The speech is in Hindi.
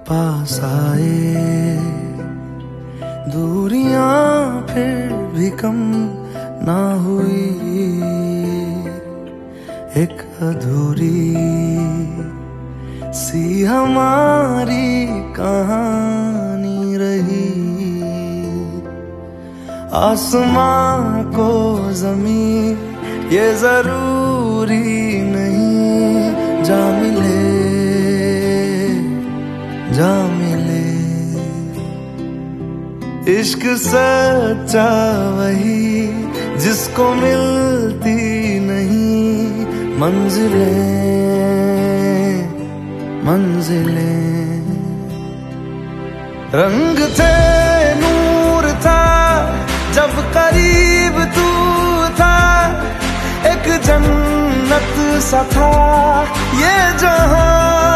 पास आए, दूरियां फिर भी कम ना हुई, एक अधूरी सी हमारी कहानी रही। आसमां को ज़मीन ये जरूरी नहीं, जा मिले जा मिले। इश्क सच्चा वही जिसको मिलती नहीं मंजिलें मंजिलें। रंग थे नूर था जब करीब तू था, एक जन्नत सा था ये जहां।